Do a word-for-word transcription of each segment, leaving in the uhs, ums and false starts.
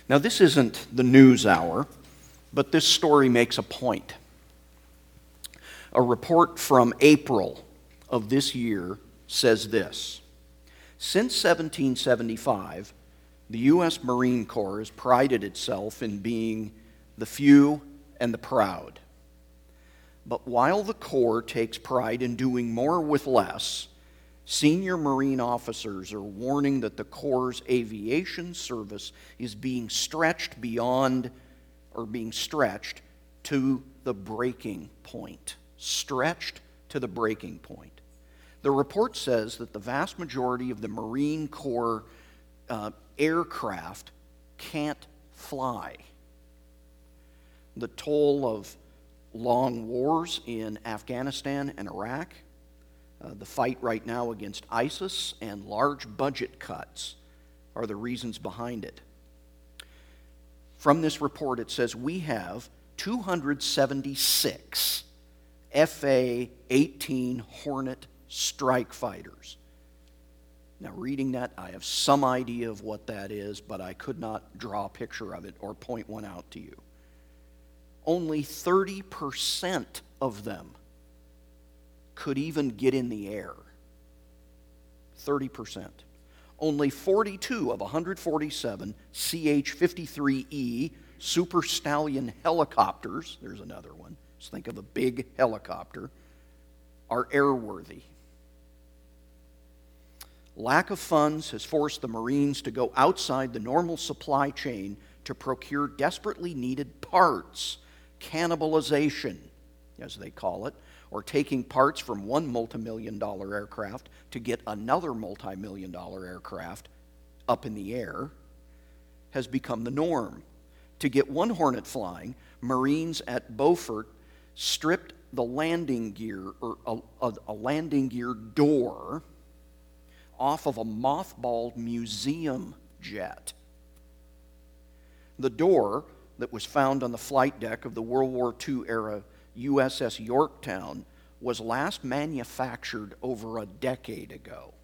Now, this isn't the news hour, but this story makes a point. A report from April of this year says this: since seventeen seventy-five, the U S Marine Corps has prided itself in being the few and the proud. But while the Corps takes pride in doing more with less, senior Marine officers are warning that the Corps' aviation service is being stretched beyond, or being stretched to the breaking point. Stretched to the breaking point. The report says that the vast majority of the Marine Corps uh, aircraft can't fly. The toll of long wars in Afghanistan and Iraq, uh, the fight right now against ISIS, and large budget cuts are the reasons behind it. From this report, it says we have two hundred seventy-six F A eighteen Hornet strike fighters. Now, reading that, I have some idea of what that is, but I could not draw a picture of it or point one out to you. Only thirty percent of them could even get in the air. thirty percent. Only forty-two of one hundred forty-seven C H fifty-three E Super Stallion helicopters, there's another one, just think of a big helicopter, are airworthy. Lack of funds has forced the Marines to go outside the normal supply chain to procure desperately needed parts. Cannibalization, as they call it, or taking parts from one multi-million dollar aircraft to get another multi-million dollar aircraft up in the air, has become the norm. To get one Hornet flying, Marines at Beaufort stripped the landing gear, or a, a, a landing gear door, off of a mothballed museum jet. The door that was found on the flight deck of the World War Two era U S S Yorktown was last manufactured over a decade ago.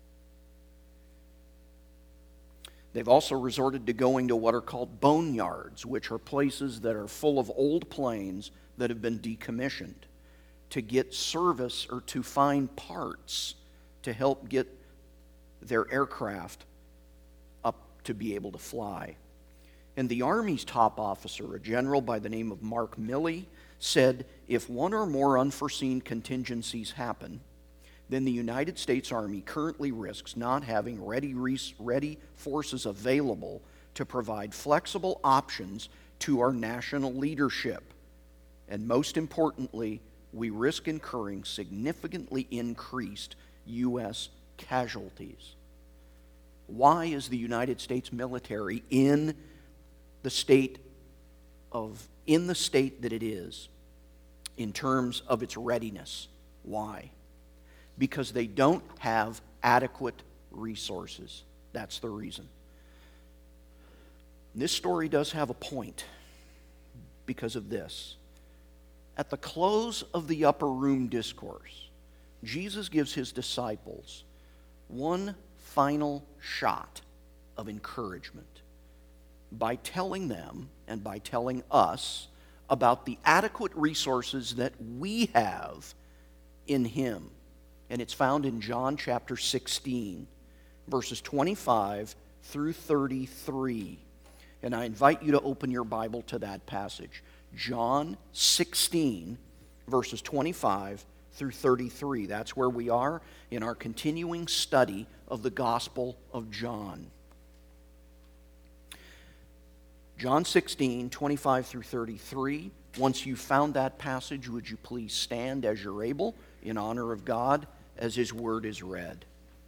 They've also resorted to going to what are called boneyards, which are places that are full of old planes that have been decommissioned, to get service or to find parts to help get their aircraft up to be able to fly. And the Army's top officer, a general by the name of Mark Milley, said if one or more unforeseen contingencies happen, then the United States Army currently risks not having ready, ready forces available to provide flexible options to our national leadership. And most importantly, we risk incurring significantly increased U S casualties. Why is the United States military in the state of in the state that it is in terms of its readiness? Why? Because they don't have adequate resources. That's the reason. This story does have a point because of this. At the close of the upper room discourse, Jesus gives his disciples one final shot of encouragement by telling them and by telling us about the adequate resources that we have in him. And it's found in John chapter sixteen, verses twenty-five through thirty-three. And I invite you to open your Bible to that passage. John sixteen, verses twenty-five through thirty-three. That's where we are in our continuing study of the Gospel of John. John sixteen, twenty-five through thirty-three. Once you've found that passage, would you please stand as you're able in honor of God as his word is read.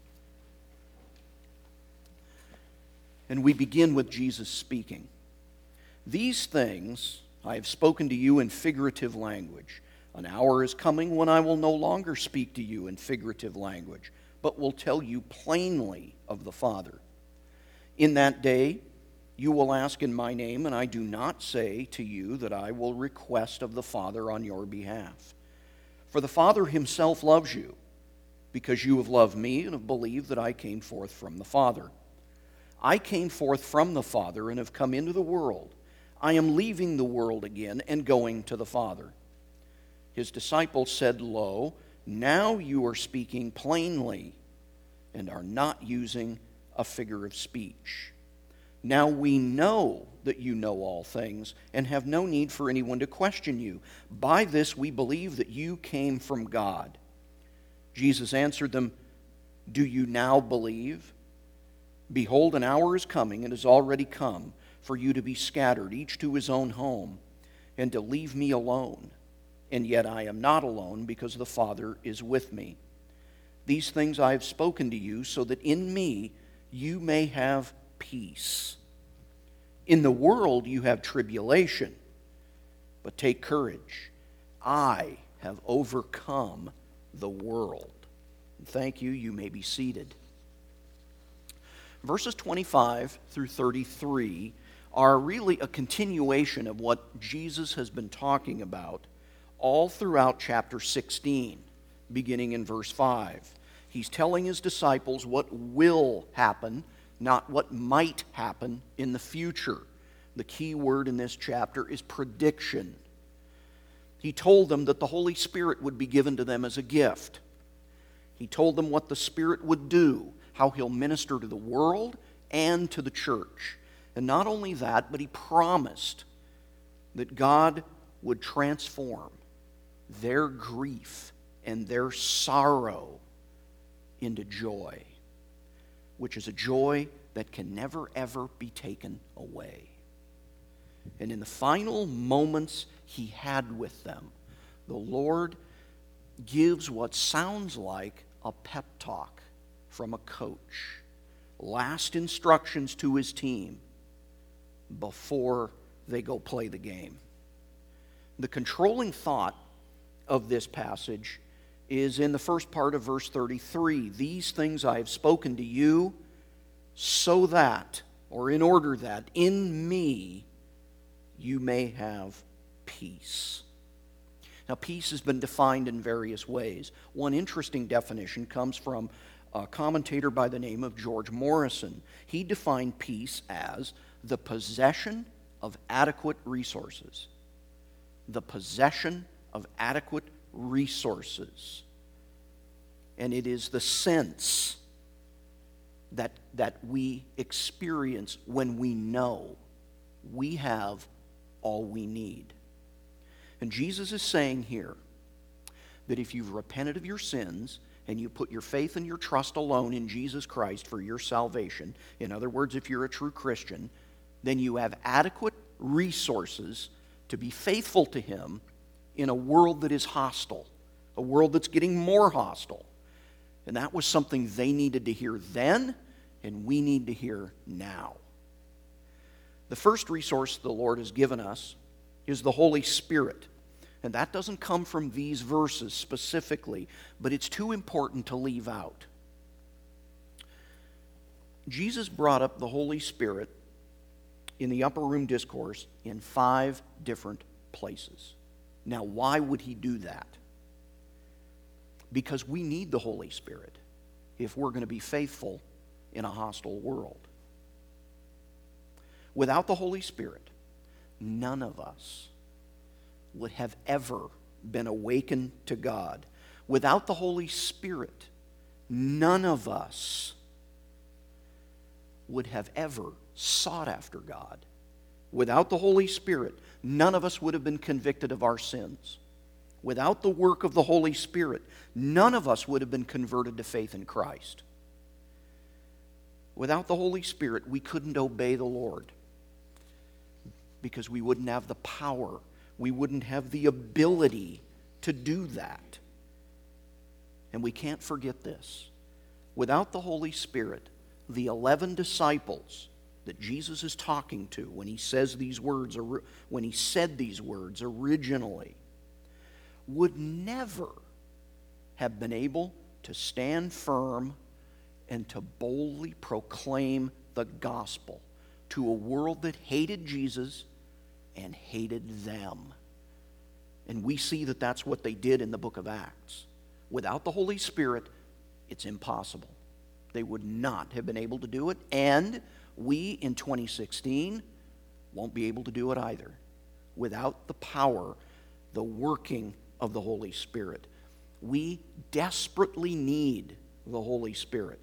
And we begin with Jesus speaking. These things I have spoken to you in figurative language. An hour is coming when I will no longer speak to you in figurative language, but will tell you plainly of the Father. In that day you will ask in my name, and I do not say to you that I will request of the Father on your behalf. For the Father himself loves you, because you have loved me and have believed that I came forth from the Father. I came forth from the Father and have come into the world. I am leaving the world again and going to the Father." His disciples said, "Lo, now you are speaking plainly and are not using a figure of speech. Now we know that you know all things and have no need for anyone to question you. By this we believe that you came from God." Jesus answered them, "Do you now believe? Behold, an hour is coming and has already come for you to be scattered, each to his own home, and to leave me alone. And yet I am not alone, because the Father is with me. These things I have spoken to you, so that in me you may have peace. In the world you have tribulation, but take courage. I have overcome the world." Thank you. You may be seated. Verses twenty-five through thirty-three are really a continuation of what Jesus has been talking about all throughout chapter sixteen, beginning in verse five. He's telling his disciples what will happen, not what might happen in the future. The key word in this chapter is prediction. He told them that the Holy Spirit would be given to them as a gift. He told them what the Spirit would do, how he'll minister to the world and to the church. And not only that, but he promised that God would transform their grief and their sorrow into joy, which is a joy that can never, ever be taken away. And in the final moments he had with them, the Lord gives what sounds like a pep talk from a coach. Last instructions to his team before they go play the game. The controlling thought of this passage is in the first part of verse thirty-three. "These things I have spoken to you so that," or in order that, "in me you may have peace." Now, peace has been defined in various ways. One interesting definition comes from a commentator by the name of George Morrison. He defined peace as the possession of adequate resources. The possession of adequate resources. And it is the sense that, that we experience when we know we have all we need. And Jesus is saying here that if you've repented of your sins and you put your faith and your trust alone in Jesus Christ for your salvation, in other words, if you're a true Christian, then you have adequate resources to be faithful to him in a world that is hostile, a world that's getting more hostile. And that was something they needed to hear then, and we need to hear now. The first resource the Lord has given us is the Holy Spirit. And that doesn't come from these verses specifically, but it's too important to leave out. Jesus brought up the Holy Spirit in the upper room discourse in five different places. Now, why would he do that? Because we need the Holy Spirit if we're going to be faithful in a hostile world. Without the Holy Spirit, none of us would have ever been awakened to God. Without the Holy Spirit, none of us would have ever sought after God. Without the Holy Spirit, none of us would have been convicted of our sins. Without the work of the Holy Spirit, none of us would have been converted to faith in Christ. Without the Holy Spirit, we couldn't obey the Lord because we wouldn't have the power. We wouldn't have the ability to do that. And we can't forget this. Without the Holy Spirit, the eleven disciples that Jesus is talking to when he says these words, when he said these words originally, would never have been able to stand firm and to boldly proclaim the gospel to a world that hated Jesus and hated them. And we see that that's what they did in the book of Acts. Without the Holy Spirit, it's impossible. They would not have been able to do it. And We in twenty sixteen won't be able to do it either without the power, the working of the Holy Spirit. We desperately need the Holy Spirit.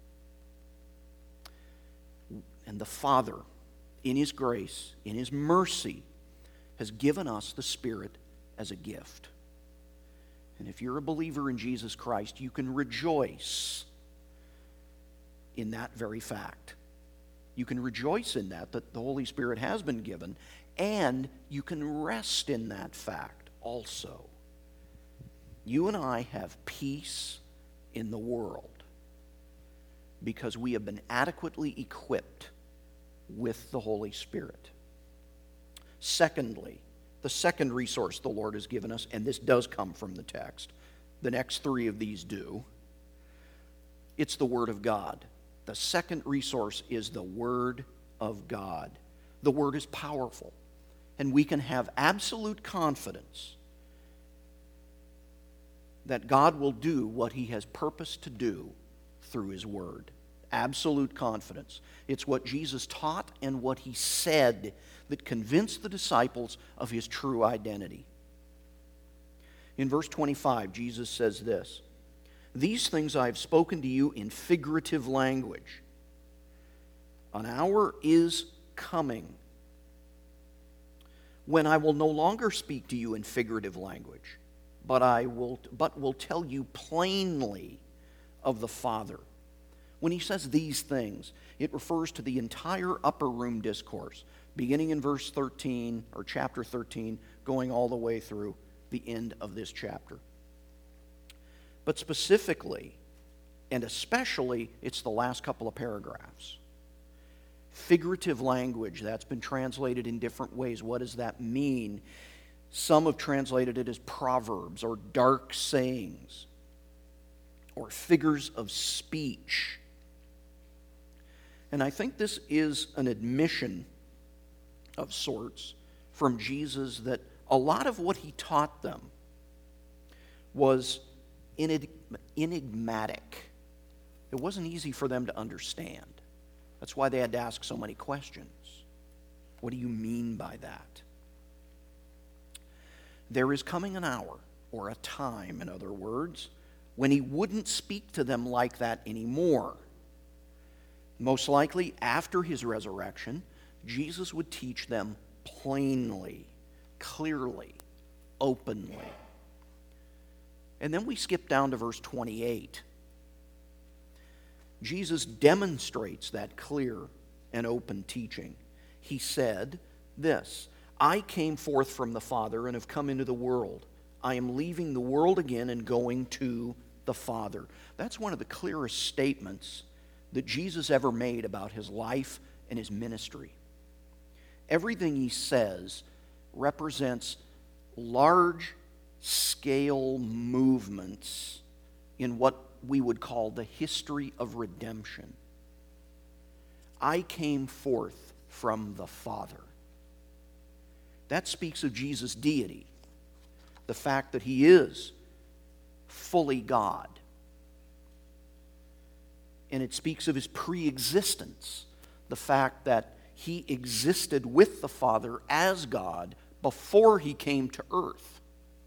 And the Father, in His grace, in His mercy, has given us the Spirit as a gift. And if you're a believer in Jesus Christ, you can rejoice in that very fact. You can rejoice in that, that the Holy Spirit has been given, and you can rest in that fact also. You and I have peace in the world because we have been adequately equipped with the Holy Spirit. Secondly, the second resource the Lord has given us, and this does come from the text, the next three of these do, it's the Word of God. The second resource is the Word of God. The Word is powerful, and we can have absolute confidence that God will do what He has purposed to do through His Word. Absolute confidence. It's what Jesus taught and what He said that convinced the disciples of His true identity. In verse twenty-five, Jesus says this, "These things I have spoken to you in figurative language. An hour is coming when I will no longer speak to you in figurative language, but I will but will tell you plainly of the Father." When He says these things, it refers to the entire upper room discourse, beginning in verse thirteen, or chapter thirteen, going all the way through the end of this chapter. But specifically, and especially, it's the last couple of paragraphs. Figurative language, that's been translated in different ways. What does that mean? Some have translated it as proverbs or dark sayings or figures of speech. And I think this is an admission of sorts from Jesus that a lot of what He taught them was enigmatic. It wasn't easy for them to understand. That's why they had to ask so many questions. What do you mean by that? There is coming an hour, or a time, in other words, when He wouldn't speak to them like that anymore. Most likely, after His resurrection, Jesus would teach them plainly, clearly, openly. And then we skip down to verse twenty-eight. Jesus demonstrates that clear and open teaching. He said this, "I came forth from the Father and have come into the world. I am leaving the world again and going to the Father." That's one of the clearest statements that Jesus ever made about His life and His ministry. Everything He says represents large-scale movements in what we would call the history of redemption. I came forth from the Father. That speaks of Jesus' deity, the fact that He is fully God. And it speaks of His pre-existence, the fact that He existed with the Father as God before He came to earth.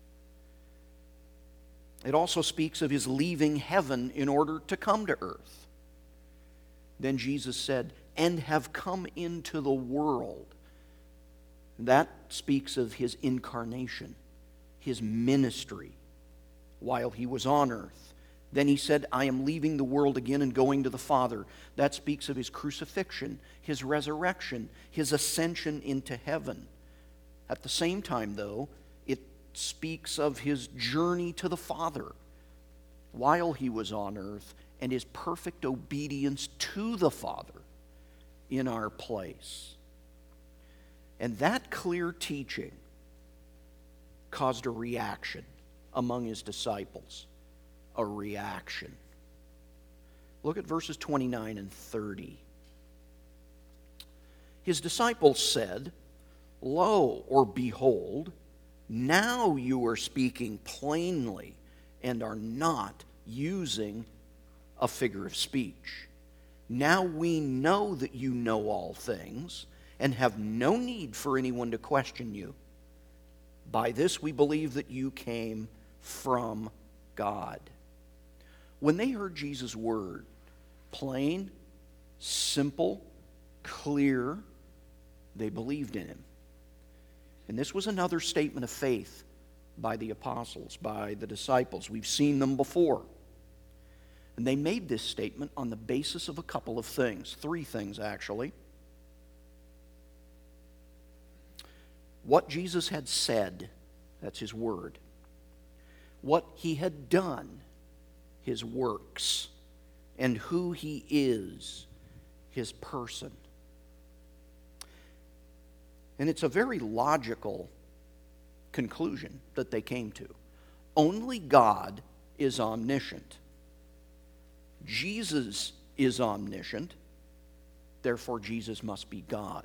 It also speaks of His leaving heaven in order to come to earth. Then Jesus said, "and have come into the world." That speaks of His incarnation, His ministry while He was on earth. Then He said, "I am leaving the world again and going to the Father." That speaks of His crucifixion, His resurrection, His ascension into heaven. At the same time, though, it speaks of His journey to the Father while He was on earth and His perfect obedience to the Father in our place. And that clear teaching caused a reaction among His disciples. A reaction. Look at verses twenty-nine and thirty. His disciples said, "Lo," or behold, now you are speaking plainly and are not using a figure of speech. Now we know that you know all things and have no need for anyone to question you. By this we believe that you came from God." When they heard Jesus' word, plain, simple, clear, they believed in him. And this was another statement of faith by the apostles, by the disciples. We've seen them before. And they made this statement on the basis of a couple of things, three things actually. What Jesus had said, that's his word. What he had done, his works. And who he is, his person. And it's a very logical conclusion that they came to. Only God is omniscient. Jesus is omniscient. Therefore, Jesus must be God.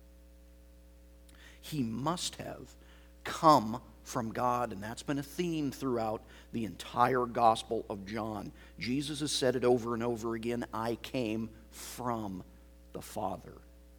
He must have come from God, and that's been a theme throughout the entire Gospel of John. Jesus has said it over and over again, "I came from the Father."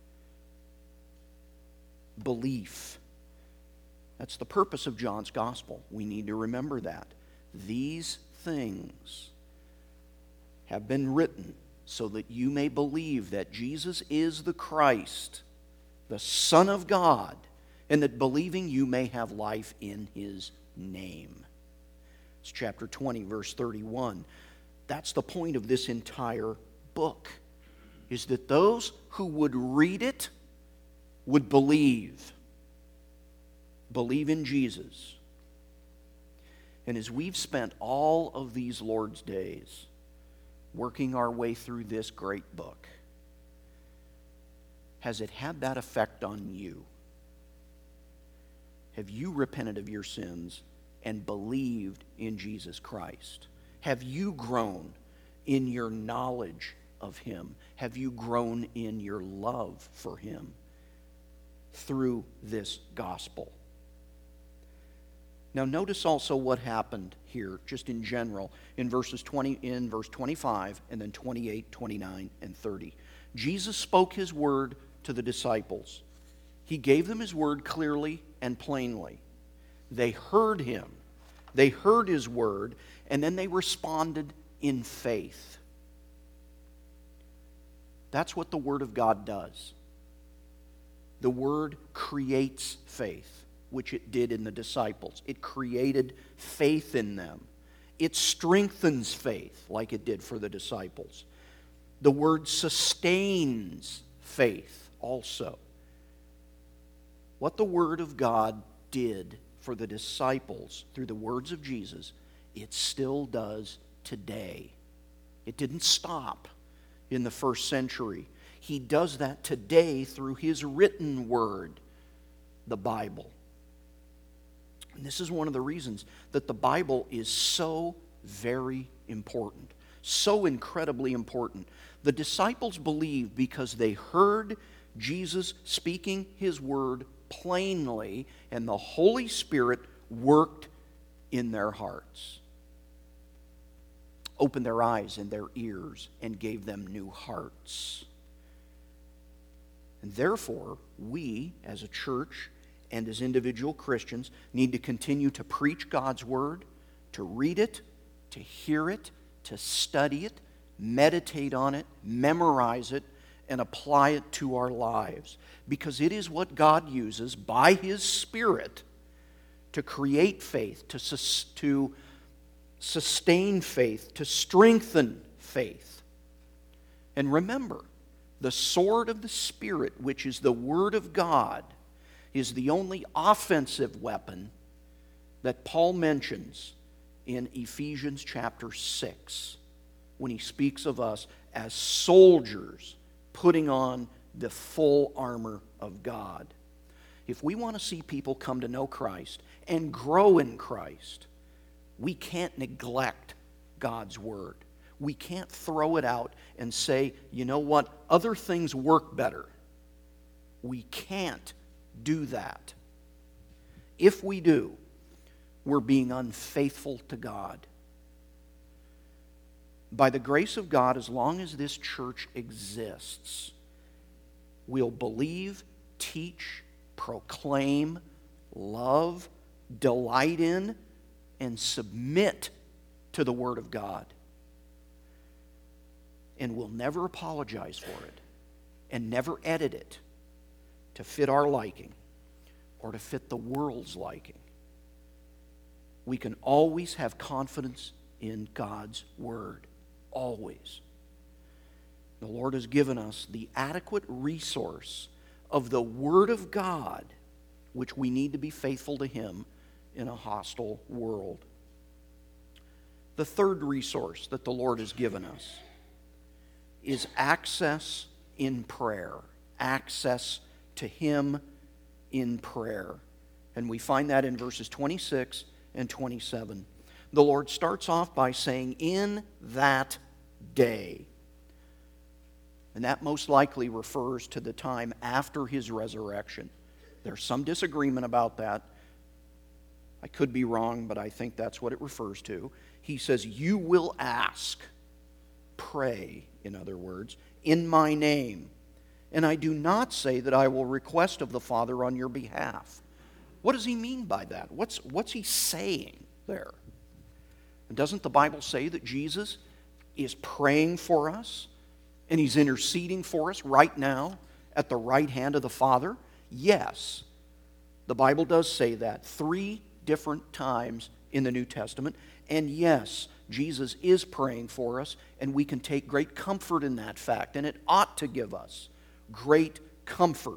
Belief. That's the purpose of John's Gospel. We need to remember that. These things have been written so that you may believe that Jesus is the Christ, the Son of God, and that believing you may have life in his name. It's chapter twenty, verse thirty-one. That's the point of this entire book, is that those who would read it would believe. Believe in Jesus. And as we've spent all of these Lord's days working our way through this great book, has it had that effect on you? Have you repented of your sins and believed in Jesus Christ? Have you grown in your knowledge of him? Have you grown in your love for him through this gospel? Now notice also what happened here, just in general, in verses twenty, in verse twenty-five, and then twenty-eight, twenty-nine, and thirty. Jesus spoke his word to the disciples. He gave them his word clearly and plainly. They heard him. They heard his word, and then they responded in faith. That's what the word of God does. The word creates faith, which it did in the disciples. It created faith in them. It strengthens faith, like it did for the disciples. The word sustains faith also. What the word of God did for the disciples through the words of Jesus, it still does today. It didn't stop in the first century. He does that today through his written word, the Bible. And this is one of the reasons that the Bible is so very important, so incredibly important. The disciples believed because they heard Jesus speaking his word plainly, and the Holy Spirit worked in their hearts, opened their eyes and their ears, and gave them new hearts. And therefore, we as a church and as individual Christians need to continue to preach God's word, to read it, to hear it, to study it, meditate on it, memorize it, and apply it to our lives. Because it is what God uses by his Spirit to create faith, to, sus- to sustain faith, to strengthen faith. And remember, the sword of the Spirit, which is the Word of God, is the only offensive weapon that Paul mentions in Ephesians chapter six, when he speaks of us as soldiers putting on the full armor of God. If we want to see people come to know Christ and grow in Christ, we can't neglect God's Word. We can't throw it out and say, you know what, other things work better. We can't do that. If we do, we're being unfaithful to God. by the grace of God, as long as this church exists, we'll believe, teach, proclaim, love, delight in, and submit to the Word of God. And we'll never apologize for it and never edit it to fit our liking or to fit the world's liking. We can always have confidence in God's Word. Always. The Lord has given us the adequate resource of the Word of God, which we need to be faithful to Him in a hostile world. The third resource that the Lord has given us is access in prayer. Access to Him in prayer. And we find that in verses twenty-six and twenty-seven. The Lord starts off by saying, in that day. And that most likely refers to the time after His resurrection. There's some disagreement about that. I could be wrong, but I think that's what it refers to. He says, you will ask, pray, in other words, in my name. And I do not say that I will request of the Father on your behalf. What does He mean by that? What's, what's He saying there? And doesn't the Bible say that Jesus is praying for us and He's interceding for us right now at the right hand of the Father? Yes, the Bible does say that three different times in the New Testament. And yes, Jesus is praying for us, and we can take great comfort in that fact, and it ought to give us great comfort.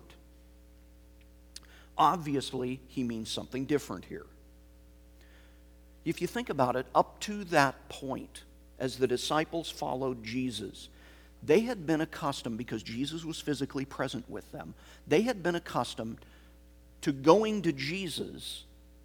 Obviously, He means something different here. If you think about it, up to that point, as the disciples followed Jesus, they had been accustomed, because Jesus was physically present with them, they had been accustomed to going to Jesus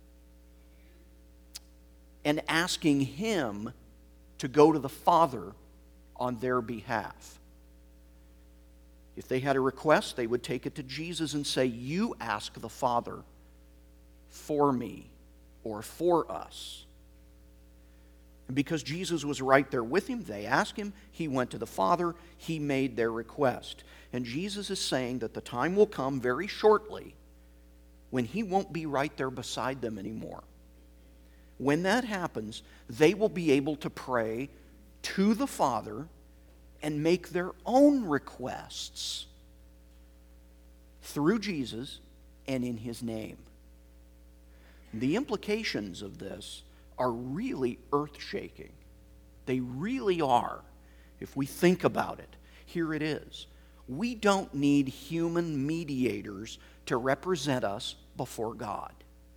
and asking Him to go to the Father on their behalf. If they had a request, they would take it to Jesus and say, you ask the Father for me or for us. And because Jesus was right there with him, they asked Him, He went to the Father, He made their request. And Jesus is saying that the time will come very shortly when He won't be right there beside them anymore. When that happens, they will be able to pray to the Father and make their own requests through Jesus and in His name. The implications of this are really earth-shaking. They really are. If we think about it, here it is. We don't need human mediators to represent us before God.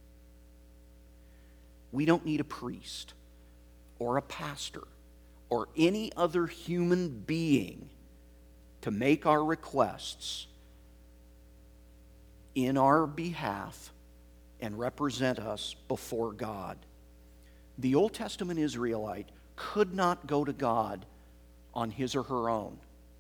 We don't need a priest or a pastor or any other human being to make our requests in our behalf and represent us before God. The Old Testament Israelite could not go to God on his or her own.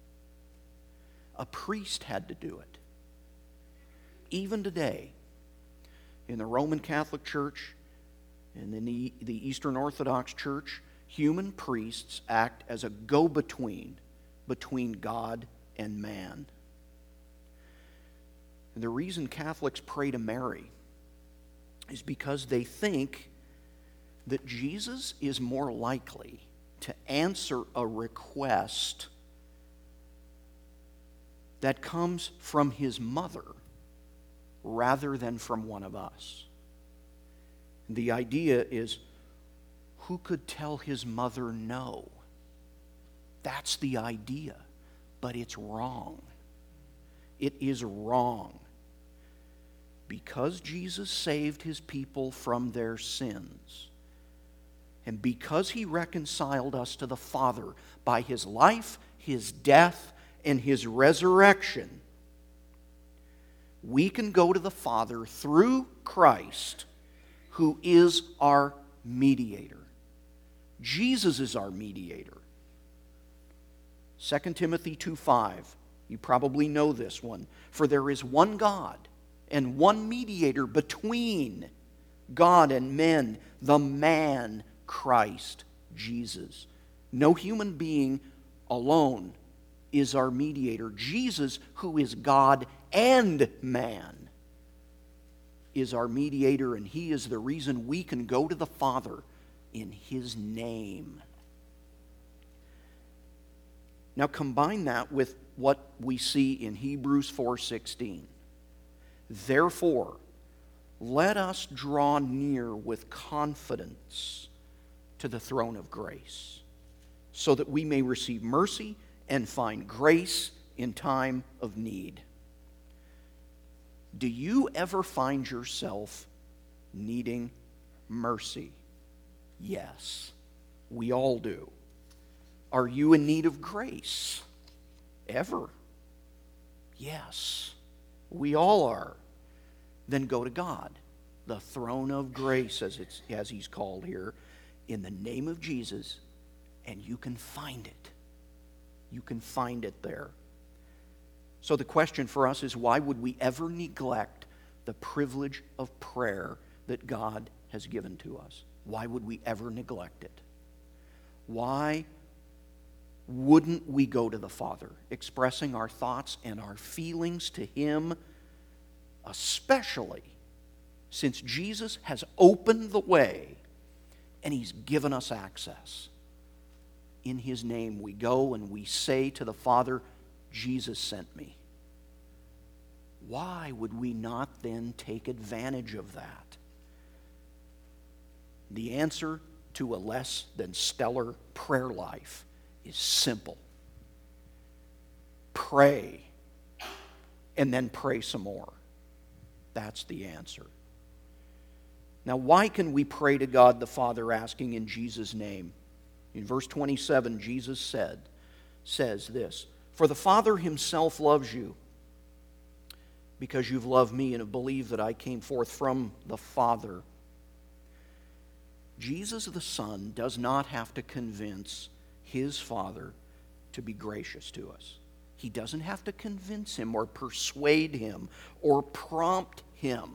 A priest had to do it. Even today, in the Roman Catholic Church and in the, the Eastern Orthodox Church, human priests act as a go-between between God and man. And the reason Catholics pray to Mary is because they think that Jesus is more likely to answer a request that comes from His mother rather than from one of us. The idea is, who could tell his mother no? That's the idea, but it's wrong. It is wrong. Because Jesus saved His people from their sins, and because He reconciled us to the Father by His life, His death, and His resurrection, we can go to the Father through Christ, who is our mediator. Jesus is our mediator. Second Timothy two five, you probably know this one. For there is one God and one mediator between God and men, the man Christ Jesus. No human being alone is our mediator. Jesus, who is God and man, is our mediator, and He is the reason we can go to the Father in His name. Now combine that with what we see in Hebrews four sixteen. Therefore, let us draw near with confidence to the throne of grace, so that we may receive mercy and find grace in time of need. Do you ever find yourself needing mercy? Yes, we all do. Are you in need of grace? Ever? Yes, we all are. Then go to God, the throne of grace, as it's as He's called here, in the name of Jesus, and you can find it. You can find it there. So the question for us is, why would we ever neglect the privilege of prayer that God has given to us? Why would we ever neglect it? Why wouldn't we go to the Father, expressing our thoughts and our feelings to Him, especially since Jesus has opened the way and He's given us access? In His name we go and we say to the Father, Jesus sent me. Why would we not then take advantage of that? The answer to a less than stellar prayer life is simple. Pray, and then pray some more. That's the answer. Now, why can we pray to God the Father asking in Jesus' name? In verse twenty-seven, Jesus said, says this, "For the Father Himself loves you, because you've loved me and have believed that I came forth from the Father." Jesus the Son does not have to convince His Father to be gracious to us. He doesn't have to convince Him or persuade Him or prompt Him.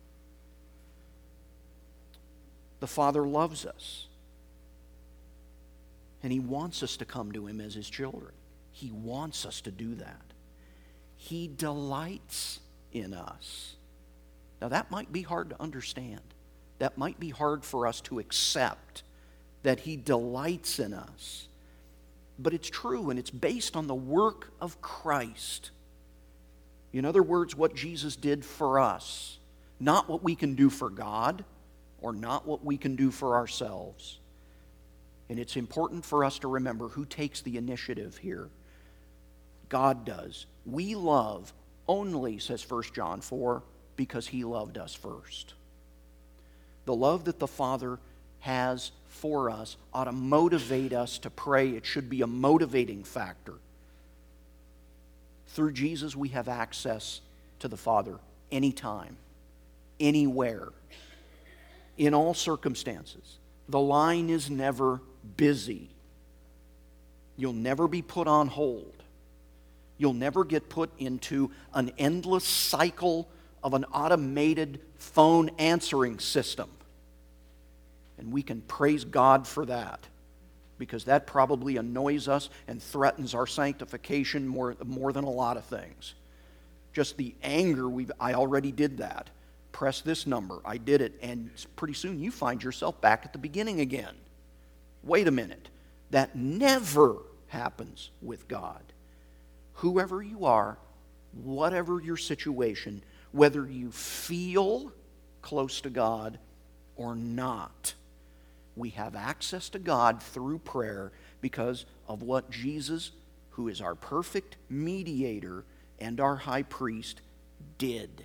The Father loves us, and He wants us to come to Him as His children. He wants us to do that. He delights in us. Now that might be hard to understand. That might be hard for us to accept, that He delights in us. But it's true, and it's based on the work of Christ. In other words, what Jesus did for us, not what we can do for God, or not what we can do for ourselves. And it's important for us to remember who takes the initiative here. God does. We love only, says First John four, because He loved us first. The love that the Father has for us ought to motivate us to pray. It should be a motivating factor. Through Jesus, we have access to the Father anytime, anywhere, in all circumstances. The line is never busy. You'll never be put on hold. You'll never get put into an endless cycle of an automated phone answering system. And we can praise God for that, because that probably annoys us and threatens our sanctification more, more than a lot of things. Just the anger, we've, I already did that. Press this number, I did it, and pretty soon you find yourself back at the beginning again. Wait a minute. That never happens with God. Whoever you are, whatever your situation, whether you feel close to God or not, we have access to God through prayer because of what Jesus, who is our perfect mediator and our high priest, did.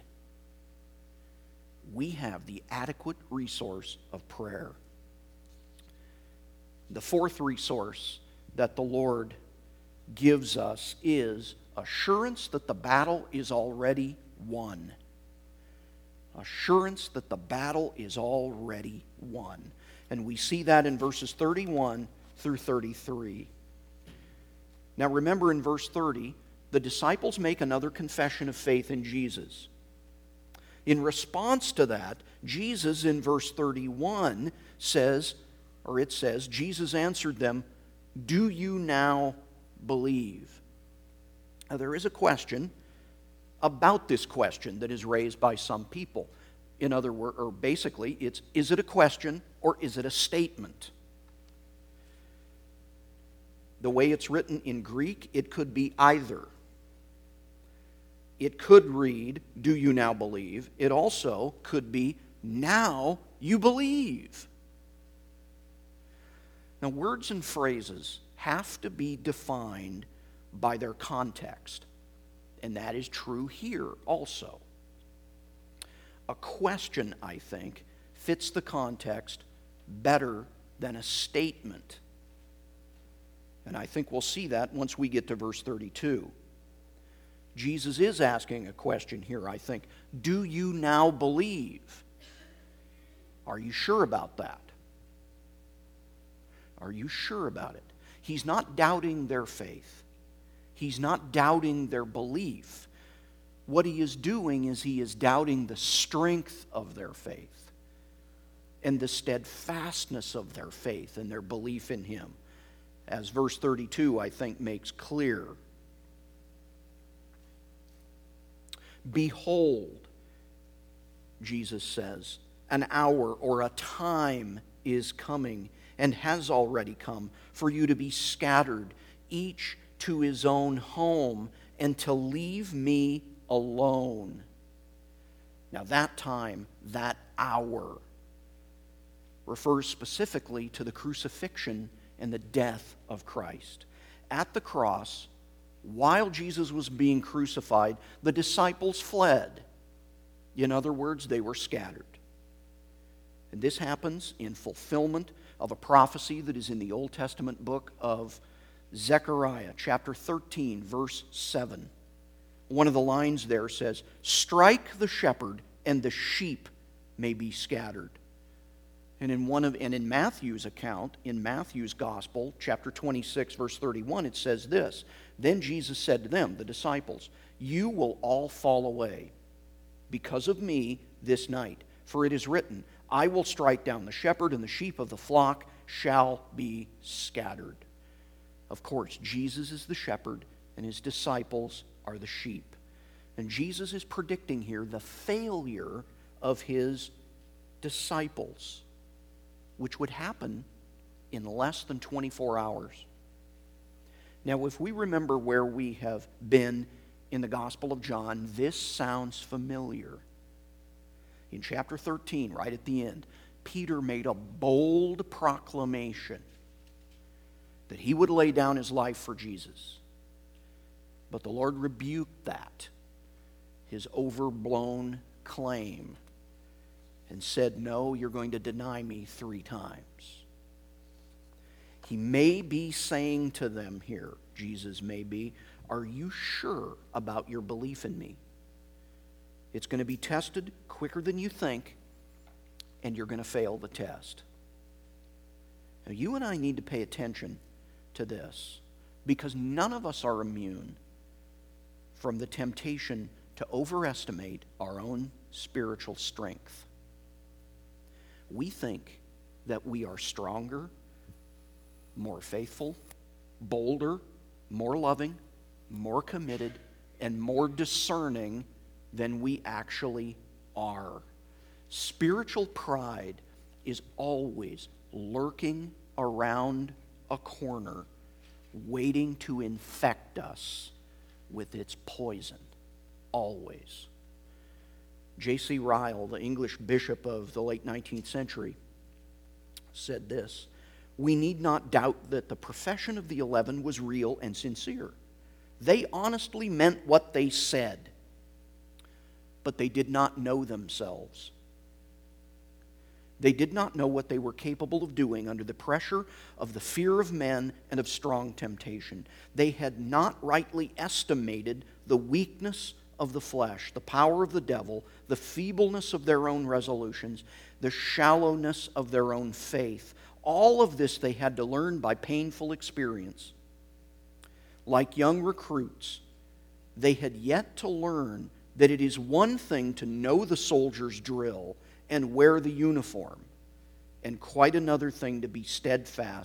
We have the adequate resource of prayer. The fourth resource that the Lord gives us is assurance that the battle is already won. Assurance that the battle is already won. And we see that in verses thirty-one through thirty-three. Now remember, in verse thirty, the disciples make another confession of faith in Jesus. In response to that, Jesus in verse thirty-one says, or it says, Jesus answered them, Do you now believe? Now, there is a question about this question that is raised by some people. In other words, or basically, it's, is it a question or is it a statement? The way it's written in Greek, it could be either. It could read, do you now believe? It also could be, now you believe. Now, words and phrases have to be defined by their context, and that is true here also. A question, I think, fits the context better than a statement. And I think we'll see that once we get to verse thirty-two. Jesus is asking a question here, I think. Do you now believe? Are you sure about that? Are you sure about it? He's not doubting their faith. He's not doubting their belief. What he is doing is he is doubting the strength of their faith and the steadfastness of their faith and their belief in him, as verse thirty-two, I think, makes clear. Behold, Jesus says, an hour or a time is coming and has already come for you to be scattered, each to his own home, and to leave me alone. Now that time, that hour, refers specifically to the crucifixion and the death of Christ. At the cross, while Jesus was being crucified, the disciples fled. In other words, they were scattered. And this happens in fulfillment of a prophecy that is in the Old Testament book of Zechariah, chapter thirteen, verse seven. One of the lines there says, strike the shepherd and the sheep may be scattered. And in one of and in Matthew's account, in Matthew's gospel, chapter twenty-six, verse thirty-one, it says this. Then Jesus said to them, the disciples, you will all fall away because of me this night. For it is written, I will strike down the shepherd, and the sheep of the flock shall be scattered. Of course, Jesus is the shepherd, and his disciples are the sheep. And Jesus is predicting here the failure of his disciples, which would happen in less than twenty-four hours. Now, if we remember where we have been in the Gospel of John, this sounds familiar. In chapter thirteen, right at the end, Peter made a bold proclamation that he would lay down his life for Jesus. But the Lord rebuked that, his overblown claim, and said, no, you're going to deny me three times. He may be saying to them here, Jesus may be, are you sure about your belief in me? It's going to be tested quicker than you think, and you're going to fail the test. Now, you and I need to pay attention to this, because none of us are immune from the temptation to overestimate our own spiritual strength. We think that we are stronger, more faithful, bolder, more loving, more committed, and more discerning than we actually are. Spiritual pride is always lurking around a corner, waiting to infect us with its poison. Always. J C Ryle, the English bishop of the late nineteenth century, said this, we need not doubt that the profession of the eleven was real and sincere. They honestly meant what they said, but they did not know themselves. They did not know what they were capable of doing under the pressure of the fear of men and of strong temptation. They had not rightly estimated the weakness of the flesh, the power of the devil, the feebleness of their own resolutions, the shallowness of their own faith. All of this they had to learn by painful experience. Like young recruits, they had yet to learn that it is one thing to know the soldier's drill and wear the uniform, and quite another thing to be steadfast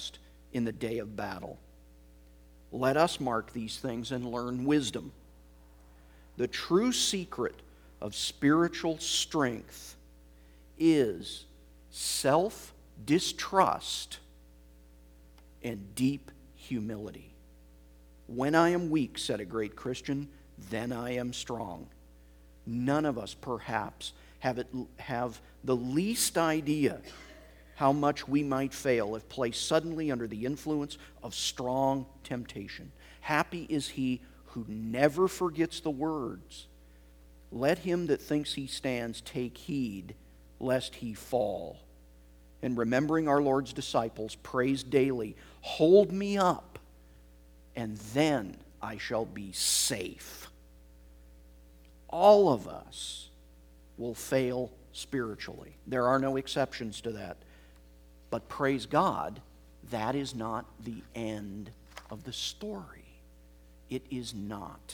in the day of battle. Let us mark these things and learn wisdom. The true secret of spiritual strength is self-distrust and deep humility. When I am weak, said a great Christian, then I am strong. None of us, perhaps, have, it, have the least idea how much we might fail if placed suddenly under the influence of strong temptation. Happy is he who never forgets the words, let him that thinks he stands take heed lest he fall. And remembering our Lord's disciples, praise daily, hold me up, and then I shall be safe. All of us will fail spiritually. There are no exceptions to that. But praise God, that is not the end of the story. It is not.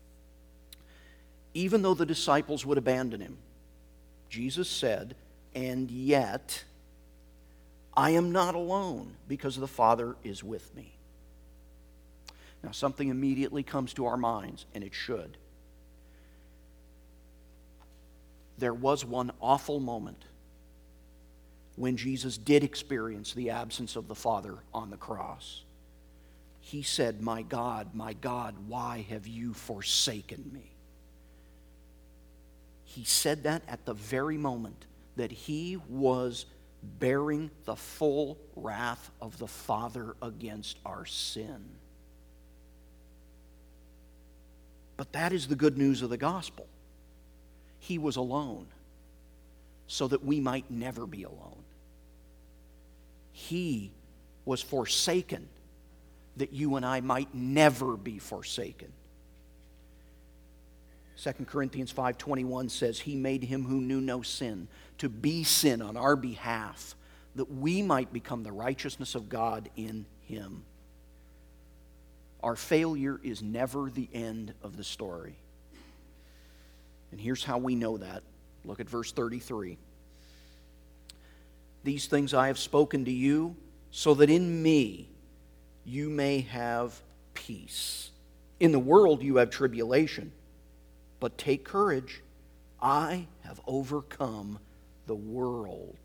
Even though the disciples would abandon him, Jesus said, and yet I am not alone because the Father is with me. Now, something immediately comes to our minds, and it should. There was one awful moment when Jesus did experience the absence of the Father on the cross. He said, "My God, my God, why have you forsaken me?" He said that at the very moment that he was bearing the full wrath of the Father against our sin. But that is the good news of the gospel. He was alone so that we might never be alone. He was forsaken that you and I might never be forsaken. Second Corinthians five twenty-one says, He made him who knew no sin to be sin on our behalf, that we might become the righteousness of God in him. Our failure is never the end of the story. And here's how we know that. Look at verse thirty-three. These things I have spoken to you, so that in me you may have peace. In the world you have tribulation, but take courage. I have overcome the world.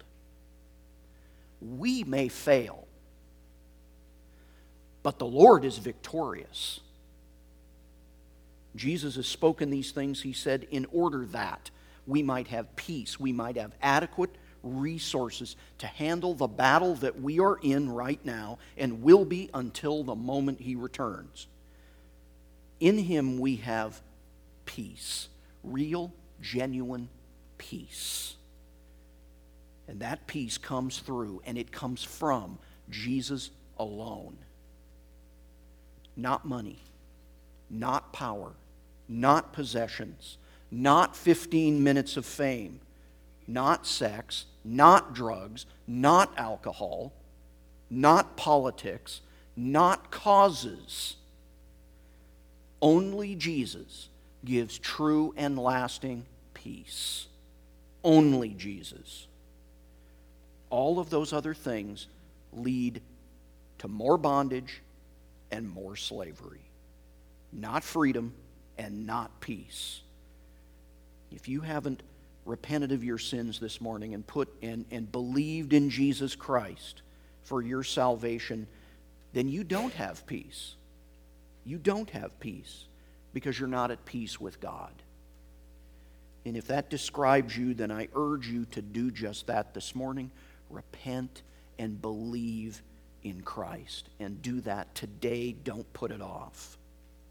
We may fail, but the Lord is victorious. Jesus has spoken these things, he said, in order that we might have peace, we might have adequate resources to handle the battle that we are in right now and will be until the moment he returns. In him we have peace, real, genuine peace. And that peace comes through, and it comes from Jesus alone. Not money, not power, not possessions, not fifteen minutes of fame, not sex, not drugs, not alcohol, not politics, not causes. Only Jesus gives true and lasting peace. Only Jesus. All of those other things lead to more bondage and more slavery. Not freedom and not peace. If you haven't repented of your sins this morning and put and, and believed in Jesus Christ for your salvation, then you don't have peace. You don't have peace because you're not at peace with God. And if that describes you, then I urge you to do just that this morning. Repent and believe in Christ. And do that today. Don't put it off.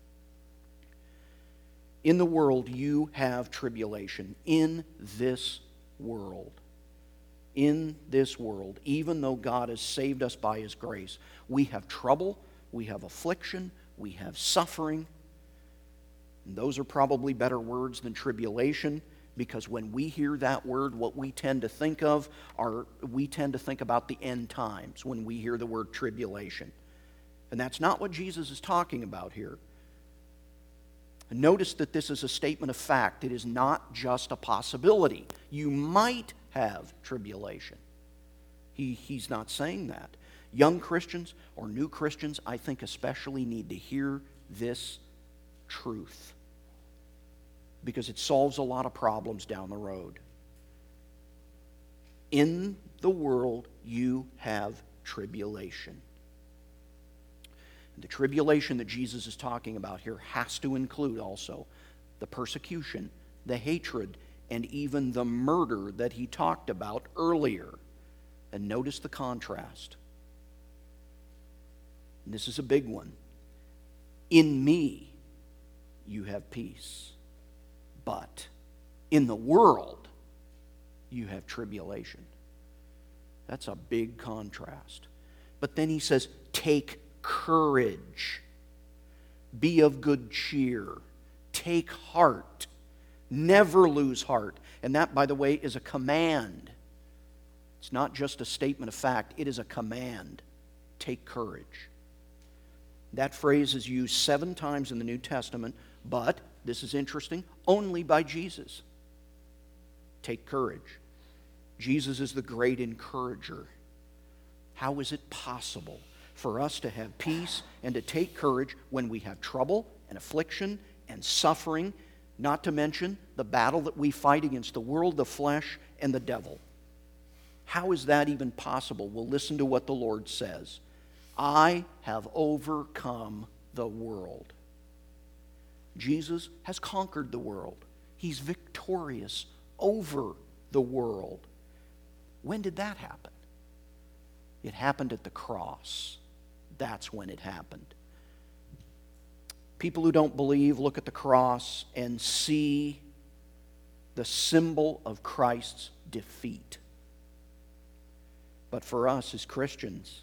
In the world, you have tribulation. In this world. In this world, even though God has saved us by his grace, we have trouble, we have affliction, we have suffering. And those are probably better words than tribulation, because when we hear that word, what we tend to think of are, we tend to think about the end times when we hear the word tribulation. And that's not what Jesus is talking about here. And notice that this is a statement of fact. It is not just a possibility. You might have tribulation. He, he's not saying that. young Christians or new Christians, I think especially, need to hear this truth, because it solves a lot of problems down the road. In the world you have tribulation. And the tribulation that Jesus is talking about here has to include also the persecution, the hatred, and even the murder that he talked about earlier. And notice the contrast. And this is a big one. In me you have peace, but in the world you have tribulation. That's a big contrast. But then he says, take courage. Be of good cheer. Take heart. Never lose heart. And that, by the way, is a command. It's not just a statement of fact. It is a command. Take courage. That phrase is used seven times in the New Testament, but, this is interesting, only by Jesus. Take courage. Jesus is the great encourager. How is it possible for us to have peace and to take courage when we have trouble and affliction and suffering, not to mention the battle that we fight against the world, the flesh, and the devil? How is that even possible? Well, listen to what the Lord says. I have overcome the world. Jesus has conquered the world. He's victorious over the world. When did that happen? It happened at the cross. That's when it happened. People who don't believe look at the cross and see the symbol of Christ's defeat. But for us as Christians,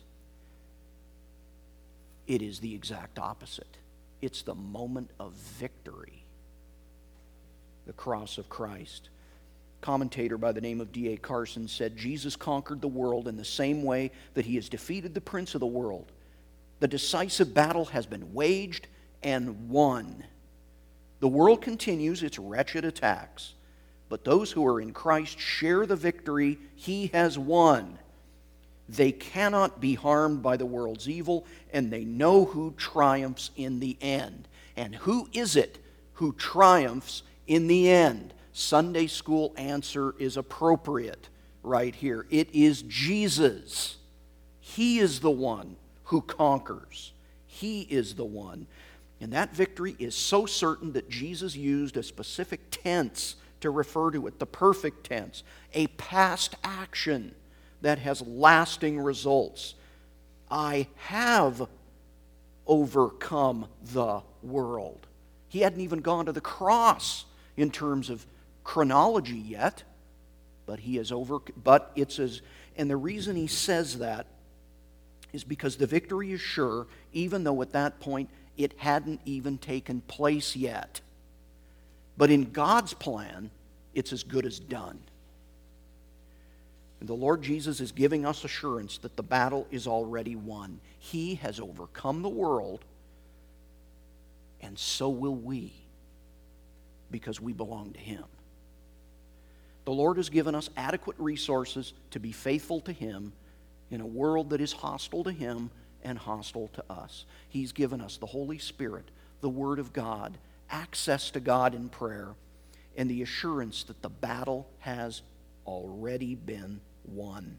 it is the exact opposite. It's the moment of victory. The cross of Christ. A commentator by the name of D A Carson said, Jesus conquered the world in the same way that he has defeated the prince of the world. The decisive battle has been waged and won. The world continues its wretched attacks, but those who are in Christ share the victory he has won. They cannot be harmed by the world's evil, and they know who triumphs in the end. And who is it who triumphs in the end? Sunday school answer is appropriate right here. It is Jesus. He is the one who conquers. He is the one. And that victory is so certain that Jesus used a specific tense to refer to it, the perfect tense, a past action that has lasting results. I have overcome the world. He hadn't even gone to the cross in terms of chronology yet, but he has over. But it's as, and the reason he says that is because the victory is sure, even though at that point it hadn't even taken place yet. But in God's plan, it's as good as done. And the Lord Jesus is giving us assurance that the battle is already won. He has overcome the world, and so will we, because we belong to Him. The Lord has given us adequate resources to be faithful to Him in a world that is hostile to Him and hostile to us. He's given us the Holy Spirit, the Word of God, access to God in prayer, and the assurance that the battle has already been won.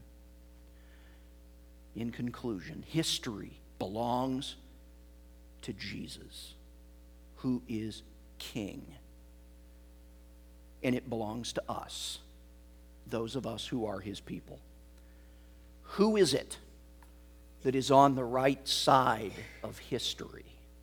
In conclusion, history belongs to Jesus, who is King. And it belongs to us, those of us who are His people. Who is it that is on the right side of history?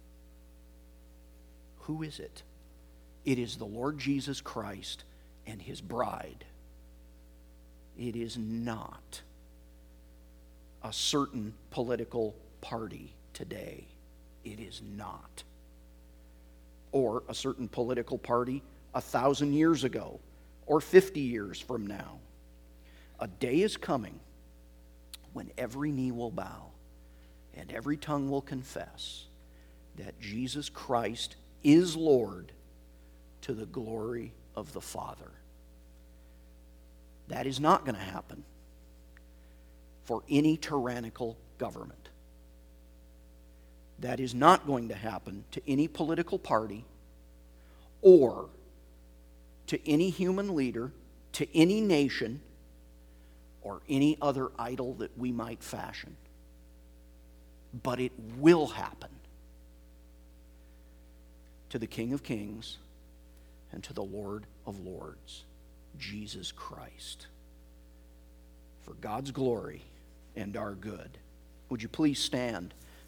Who is it? It is the Lord Jesus Christ and His bride. It is not a certain political party today. It is not. Or a certain political party a thousand years ago, or fifty years from now. A day is coming when every knee will bow and every tongue will confess that Jesus Christ is Lord, to the glory of the Father. That is not going to happen for any tyrannical government. That is not going to happen to any political party or to any human leader, to any nation, or any other idol that we might fashion. But it will happen to the King of Kings and to the Lord of Lords, Jesus Christ, for God's glory and our good. Would you please stand